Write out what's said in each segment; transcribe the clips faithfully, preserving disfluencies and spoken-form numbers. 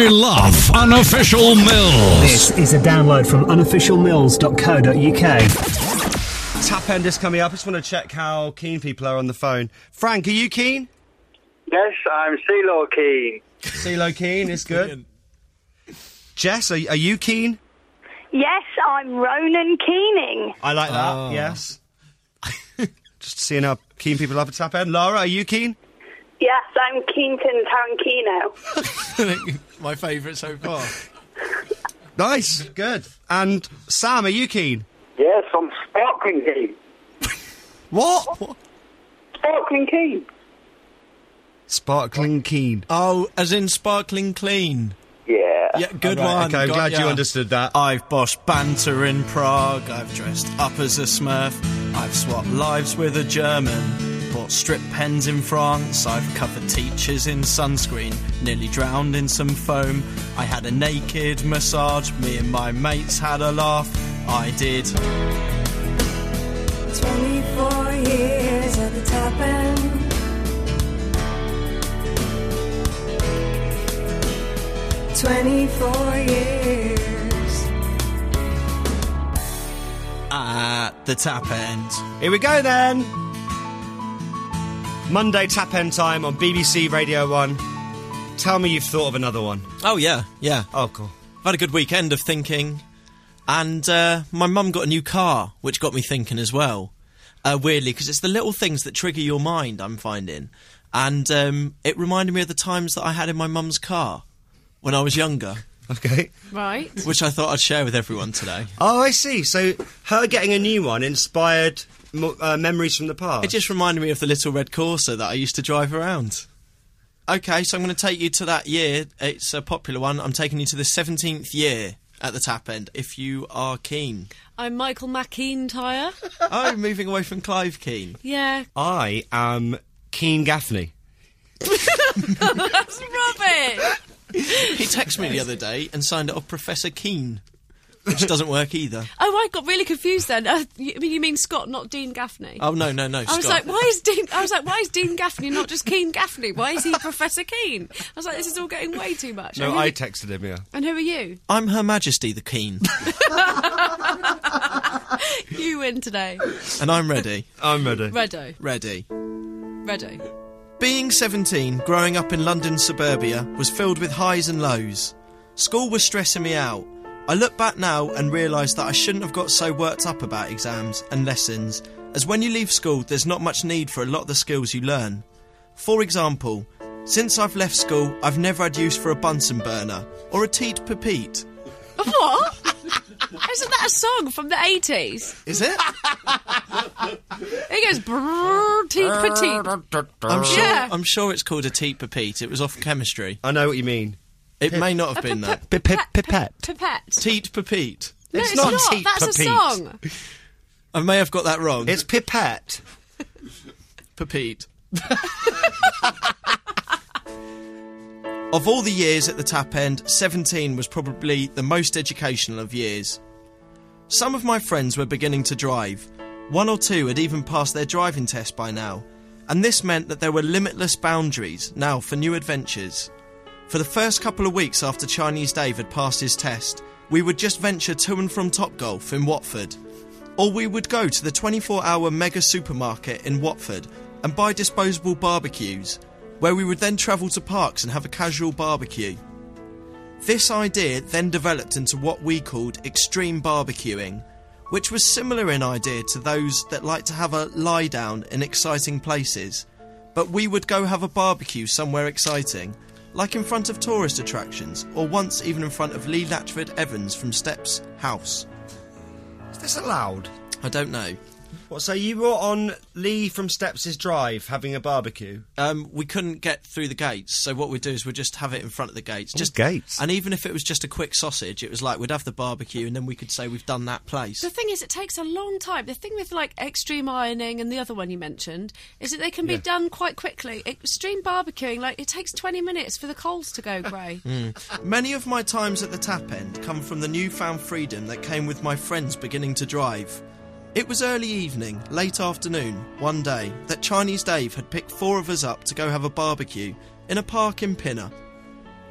I love Unofficial Mills. This is a download from unofficial mills dot co dot uk. Tap End is coming up. I just want to check how keen people are on the phone. Frank, are you keen? Yes, I'm CeeLo keen. CeeLo keen is good. Jess, are, are you keen? Yes, I'm Ronan Keening. I like that, Oh. yes. Just seeing how keen people are for Tap End. Laura, are you keen? Yes, I'm Keaton Tarantino. My favourite so far. Nice, good. And Sam, are you keen? Yes, I'm sparkling keen. What? what? Sparkling keen. Sparkling keen. Oh, as in sparkling clean. Yeah. Yeah, good All right, one. okay, I'm Got glad you ya. understood that. I've bossed banter in Prague. I've dressed up as a Smurf. I've swapped lives with a German. Bought strip pens in France. I've covered teachers in sunscreen. Nearly drowned in some foam. I had a naked massage. Me and my mates had a laugh. I did. twenty-four years at the top end. twenty-four years. At the Tap End. Here we go then. Monday Tap End time on B B C Radio one. Tell me you've thought of another one. Oh, yeah, yeah. Oh, cool. I've had a good weekend of thinking. And uh, my mum got a new car, which got me thinking as well. Uh, weirdly, because it's the little things that trigger your mind, I'm finding. And um, it reminded me of the times that I had in my mum's car when I was younger, Okay. Right. which I thought I'd share with everyone today. Oh, I see. So her getting a new one inspired mo- uh, memories from the past. It just reminded me of the little red Corsa that I used to drive around. OK, so I'm going to take you to that year. It's a popular one. I'm taking you to the seventeenth year at the Tap End, if you are keen. I'm Michael McIntyre. Oh, moving away from Clive Keen. Yeah. I am Keen Gaffney. That's rubbish. He texted me the other day and signed it off Professor Keen, which doesn't work either. Oh, I got really confused then. Uh, you, I mean, you mean Scott, not Dean Gaffney? Oh, no, no, no, I was Scott. like, why is Dean? I was like, why is Dean Gaffney not just Keen Gaffney? Why is he Professor Keen? I was like, this is all getting way too much. No, and who, I texted him, yeah. and who are you? I'm Her Majesty the Keen, You win today. and I'm ready. I'm ready. Reddo. Ready. Reddo. Being seventeen, growing up in London suburbia, was filled with highs and lows. School was stressing me out. I look back now and realise that I shouldn't have got so worked up about exams and lessons, as when you leave school there's not much need for a lot of the skills you learn. For example, since I've left school I've never had use for a Bunsen burner or a teat pepite. What? Isn't that a song from the eighties? Is it? It goes brrrr, teeth petite. I'm sure, Yeah. I'm sure it's called a teat pepite. It was off chemistry. I know what you mean. It may not have A been pip- that. Pip- pip- Pipette. Pipette. Teat pepite. No, It's it's, not not. teat That's pepite. a song. I may have got that wrong. It's Pipette. Pepite. Of all the years at the Tap End, seventeen was probably the most educational of years. Some of my friends were beginning to drive. One or two had even passed their driving test by now, and this meant that there were limitless boundaries now for new adventures. For the first couple of weeks after Chinese Dave had passed his test, we would just venture to and from Topgolf in Watford. Or we would go to the twenty-four hour mega supermarket in Watford and buy disposable barbecues, where we would then travel to parks and have a casual barbecue. This idea then developed into what we called extreme barbecuing, which was similar in idea to those that like to have a lie down in exciting places, but we would go have a barbecue somewhere exciting, like in front of tourist attractions, or once even in front of Lee Latchford Evans from Steps' house. Is this allowed? I don't know. What, so you were on Lee from Steps' drive having a barbecue? Um, we couldn't get through the gates, so what we'd do is we'd just have it in front of the gates. Just gates? And even if it was just a quick sausage, it was like we'd have the barbecue and then we could say we've done that place. The thing is, it takes a long time. The thing with, like, extreme ironing and the other one you mentioned is that they can be Yeah. done quite quickly. Extreme barbecuing, like, it takes twenty minutes for the coals to go grey. Many of my times at the Tap End come from the newfound freedom that came with my friends beginning to drive. It was early evening, late afternoon, one day, that Chinese Dave had picked four of us up to go have a barbecue in a park in Pinner.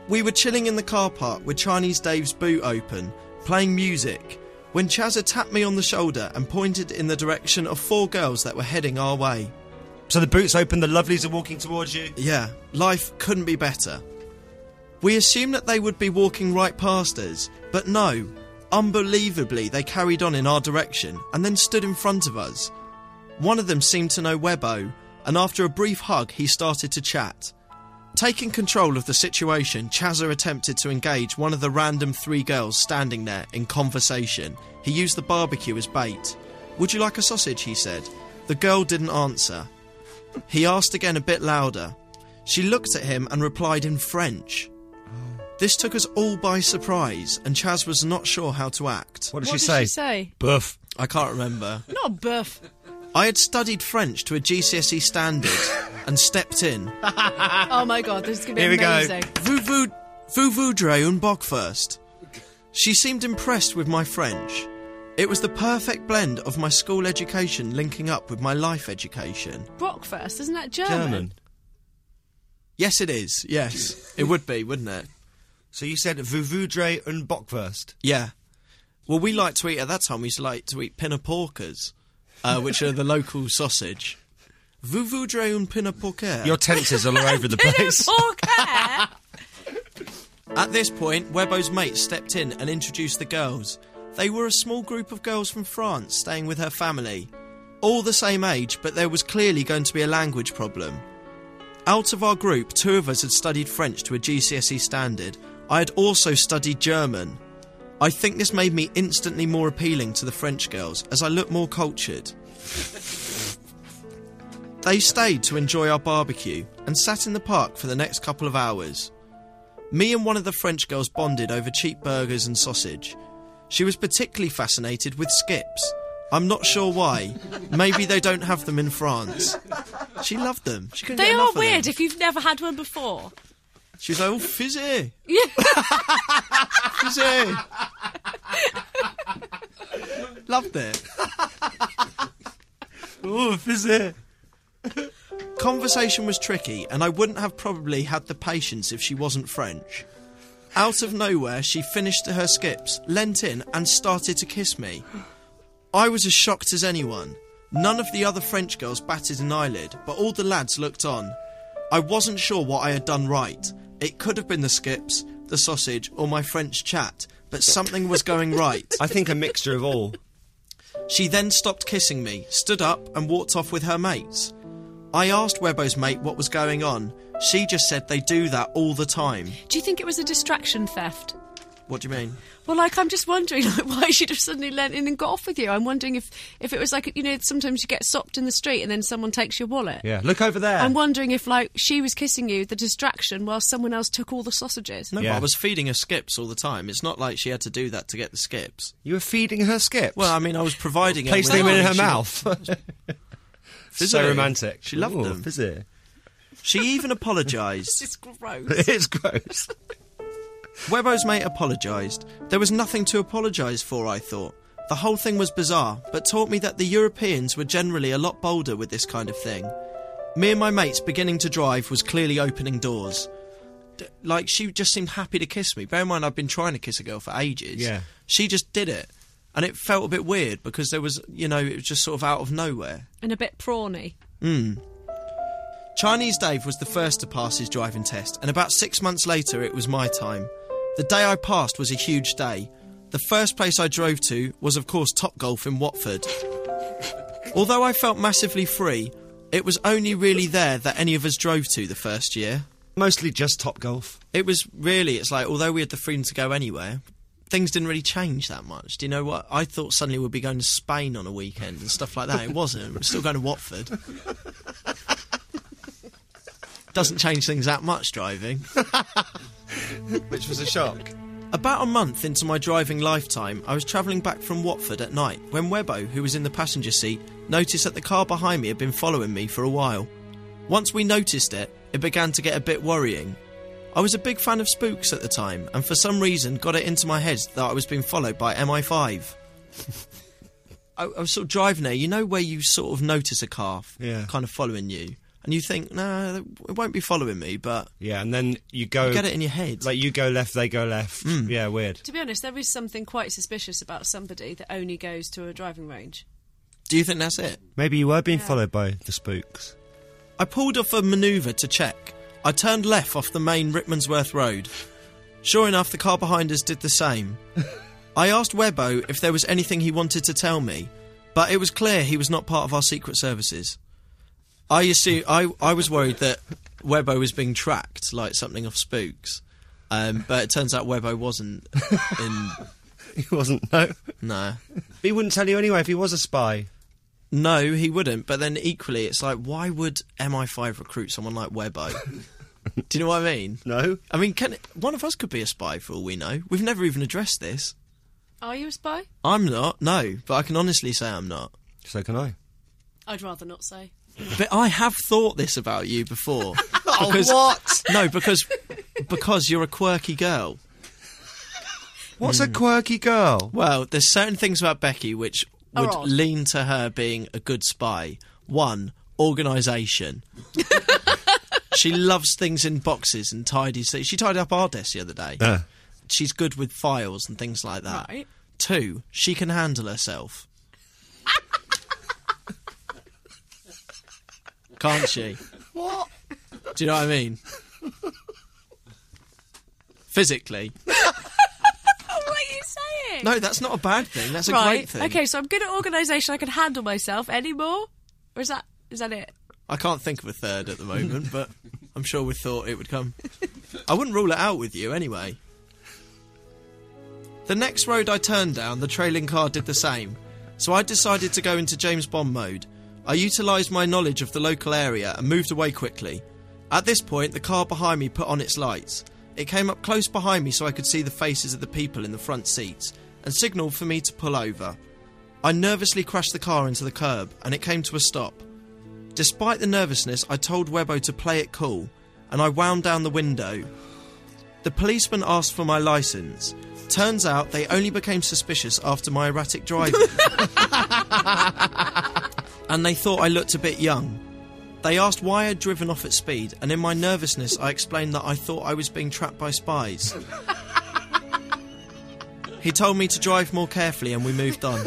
We were chilling in the car park with Chinese Dave's boot open, playing music, when Chazza tapped me on the shoulder and pointed in the direction of four girls that were heading our way. So the boot's open, the lovelies are walking towards you? Yeah, life couldn't be better. We assumed that they would be walking right past us, but no. Unbelievably, they carried on in our direction and then stood in front of us. One of them seemed to know Webbo, and after a brief hug, he started to chat. Taking control of the situation, Chazza attempted to engage one of the random three girls standing there in conversation. He used the barbecue as bait. "Would you like a sausage?" he said. The girl didn't answer. He asked again a bit louder. She looked at him and replied in French. This took us all by surprise, and Chaz was not sure how to act. What did What she did say? she say? Buff. I can't remember. Not buff. I had studied French to a G C S E standard and stepped in. Oh my god, this is going to be Here we go. amazing. Vous, vous, vous voudrez un bock first? She seemed impressed with my French. It was the perfect blend of my school education linking up with my life education. Brockfast, isn't that German? German. Yes, it is. Yes. It would be, wouldn't it? So you said vous voudrez un bockwurst? Yeah. Well, we like to eat, at that time, we used to like to eat pinnaporkers, uh, which are the local sausage. Vous voudrez un pinnaporker? Your tenses all over the place. Pinnaporker? At this point, Webbo's mate stepped in and introduced the girls. They were a small group of girls from France staying with her family. All the same age, but there was clearly going to be a language problem. Out of our group, two of us had studied French to a G C S E standard. I had also studied German. I think this made me instantly more appealing to the French girls, as I looked more cultured. They stayed to enjoy our barbecue and sat in the park for the next couple of hours. Me and one of the French girls bonded over cheap burgers and sausage. She was particularly fascinated with skips. I'm not sure why. Maybe they don't have them in France. She loved them. She couldn't They get are enough of weird them. if you've never had one before. She was like, oh, fizzy. Yeah. Fizzy. Loved it. Oh, fizzy. Conversation was tricky, and I wouldn't have probably had the patience if she wasn't French. Out of nowhere, she finished her skips, leant in, and started to kiss me. I was as shocked as anyone. None of the other French girls batted an eyelid, but all the lads looked on. I wasn't sure what I had done right. It could have been the skips, the sausage, or my French chat, but something was going right. I think a mixture of all. She then stopped kissing me, stood up, and walked off with her mates. I asked Webbo's mate what was going on. She just said they do that all the time. Do you think it was a distraction theft? What do you mean? Well, like, I'm just wondering like, why she'd have suddenly leant in and got off with you. I'm wondering if, if it was like, you know, sometimes you get stopped in the street and then someone takes your wallet. Yeah, look over there. I'm wondering if, like, she was kissing you, the distraction, while someone else took all the sausages. No, Yeah. but I was feeding her skips all the time. It's not like she had to do that to get the skips. You were feeding her skips? Well, I mean, I was providing her placing with them in her she- mouth. Fizzy. So romantic. She loved Ooh, them. Fizzy. She even apologised. It's gross. It is gross. Webbo's mate apologised. There was nothing to apologise for, I thought. The whole thing was bizarre, but taught me that the Europeans were generally a lot bolder with this kind of thing. Me and my mates beginning to drive was clearly opening doors. D- like, she just seemed happy to kiss me. Bear in mind, I've been trying to kiss a girl for ages. Yeah. She just did it. And it felt a bit weird because there was, you know, it was just sort of out of nowhere. And a bit prawny. Mm. Chinese Dave was the first to pass his driving test, and about six months later it was my time. The day I passed was a huge day. The first place I drove to was, of course, Topgolf in Watford. Although I felt massively free, it was only really there that any of us drove to the first year. Mostly just Topgolf. It was really, it's like, although we had the freedom to go anywhere, things didn't really change that much. Do you know what? I thought suddenly we'd be going to Spain on a weekend and stuff like that. It wasn't. We're still going to Watford. Doesn't change things that much, driving. Which was a shock. About a month into my driving lifetime, I was travelling back from Watford at night when Webbo, who was in the passenger seat, noticed that the car behind me had been following me for a while. Once we noticed it, it began to get a bit worrying. I was a big fan of spooks at the time, and for some reason got it into my head that I was being followed by M I five. I, I was sort of driving there, you know where you sort of notice a car f- Yeah. kind of following you? and you think, nah, it won't be following me, but Yeah, and then you go... you get it in your head. Like, you go left, they go left. Mm. Yeah, weird. To be honest, there is something quite suspicious about somebody that only goes to a driving range. Do you think that's it? Maybe you were being Yeah. followed by the spooks. I pulled off a manoeuvre to check. I turned left off the main Rickmansworth Road. Sure enough, the car behind us did the same. I asked Webbo if there was anything he wanted to tell me, but it was clear he was not part of our secret services. I assume, I, I was worried that Webbo was being tracked, like something of spooks, um, but it turns out Webbo wasn't in... He wasn't, no. No. He wouldn't tell you anyway if he was a spy. No, he wouldn't, but then equally, it's like, why would M I five recruit someone like Webbo? Do you know what I mean? No. I mean, can it, one of us could be a spy for all we know. We've never even addressed this. Are you a spy? I'm not, no, but I can honestly say I'm not. So can I. I'd rather not say. But I have thought this about you before. Oh, Because- what? No, because because you're a quirky girl. What's a quirky girl? Well, there's certain things about Becky which Are would odd. lean to her being a good spy. One, organisation. She loves things in boxes and tidies. She tidied up our desk the other day. Uh. She's good with files and things like that. Right. Two, she can handle herself. Can't she? What? Do you know what I mean? Physically. What are you saying? No, that's not a bad thing. That's a right. great thing. Okay, so I'm good at organisation. I can handle myself. Any more? Or is that is that it? I can't think of a third at the moment, but I'm sure we thought it would come. I wouldn't rule it out with you anyway. The next road I turned down, the trailing car did the same. So I decided to go into James Bond mode. I utilised my knowledge of the local area and moved away quickly. At this point, the car behind me put on its lights. It came up close behind me so I could see the faces of the people in the front seats and signalled for me to pull over. I nervously crashed the car into the curb and it came to a stop. Despite the nervousness, I told Webbo to play it cool and I wound down the window. The policeman asked for my licence. Turns out they only became suspicious after my erratic driving. And they thought I looked a bit young. They asked why I'd driven off at speed, and in my nervousness I explained that I thought I was being trapped by spies. He told me to drive more carefully and we moved on.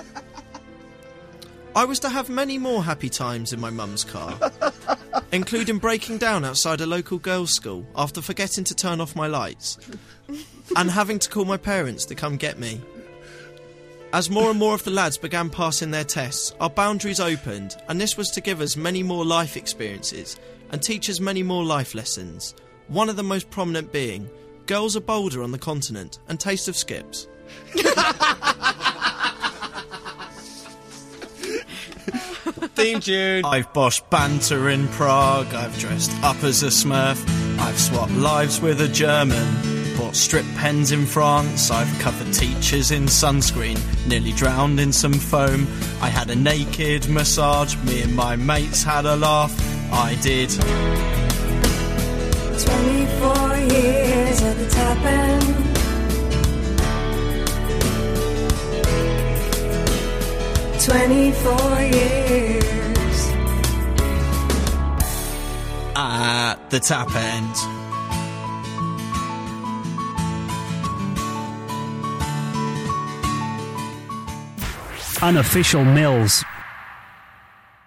I was to have many more happy times in my mum's car, including breaking down outside a local girls' school after forgetting to turn off my lights, and having to call my parents to come get me. As more and more of the lads began passing their tests, our boundaries opened, and this was to give us many more life experiences and teach us many more life lessons. One of the most prominent being, girls are bolder on the continent and taste of skips. Theme tune. I've bossed banter in Prague, I've dressed up as a Smurf, I've swapped lives with a German, bought strip pens in France, I've covered teachers in sunscreen, nearly drowned in some foam, I had a naked massage, me and my mates had a laugh, I did. twenty-four years at the top end. twenty-four years. At the tap end. Unofficial Mills.